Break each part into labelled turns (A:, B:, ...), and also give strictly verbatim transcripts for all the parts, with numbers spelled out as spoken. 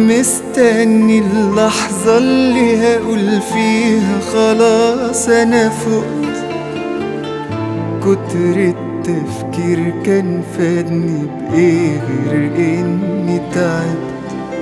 A: مستني اللحظة اللي هقول فيها خلاص أنا فقت. كتر التفكير كان فادني بإيه غير إني تعبت،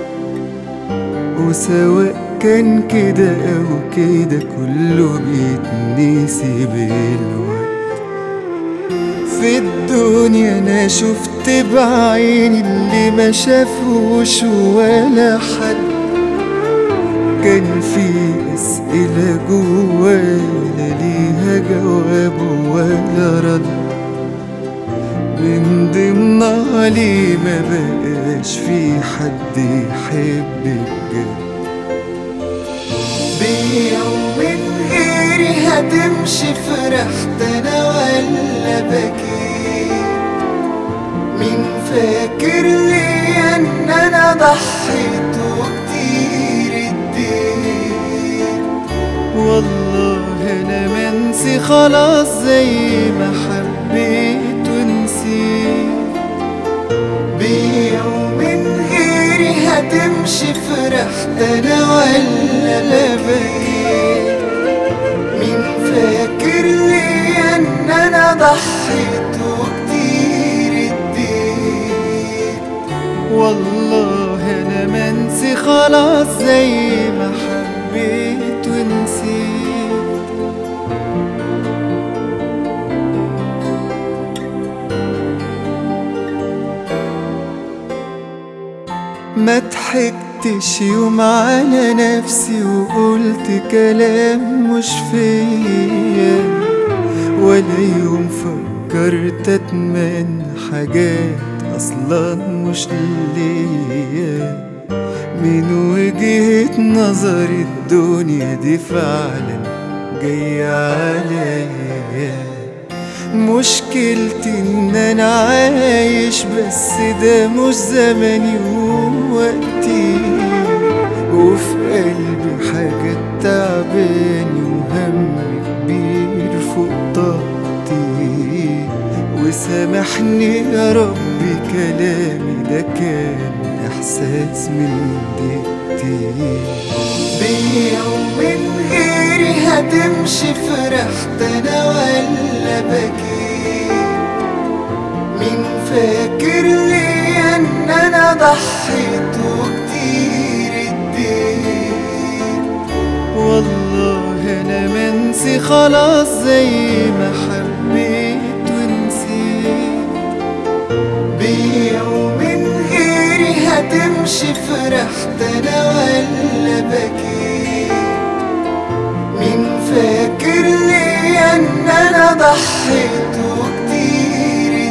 A: وسواء كان كده أو كده كله بيتنسي بالوقت. في الدنيا أنا شفت بعيني اللي ما شافوش ولا حد. كان في أسئلة جوايا لا ليها جواب ولا رد، من ضمنها ليه ما بقاش في حد يحب بجد. بيوم من غيري هتمشي فرحت أنا ولا بكيت؟ مين فاكر لي إن أنا ضحيت وكتير اديت؟ والله أنا منسي خلاص زي ما حبيت ونسيت. بيوم من غيري هتمشي فرحت أنا ولا بكيت؟ مين فاكر لي إن أنا ضحيت وكتير اديت؟ والله أنا منسي خلاص زي ما حبيت ونسيت. ما ضحكتش يوم على نفسي وقلت كلام مش فيا، ولا يوم فكرت اتمنى حاجات اصلا مش ليا. من وجهة نظر الدنيا دي فعلا جاية عليا. مشكلتي ان انا عايش بس ده مش زمني ووقتي، وفي قلبي حاجات تعباني وهم كبير فوق طاقتي. وسامحني يا ربي كلامي ده كان احساس من دقيقتي. بيوم من غيري هتمشي فرحت انا ولا بكيت؟ مين فاكر لي ان انا ضحيت وكتير اديت؟ والله انا منسي خلاص زي ما حبيت ونسيت. بيوم من غيري هتمشي فرحت انا ولا بكيت؟ مين فاكر لي ان انا ضحيت وكتير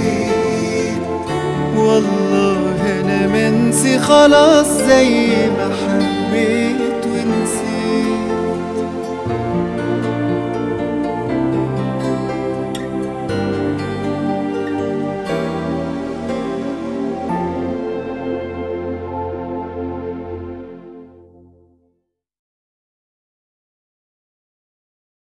A: اديت؟ والله انا منسي خلاص زي ما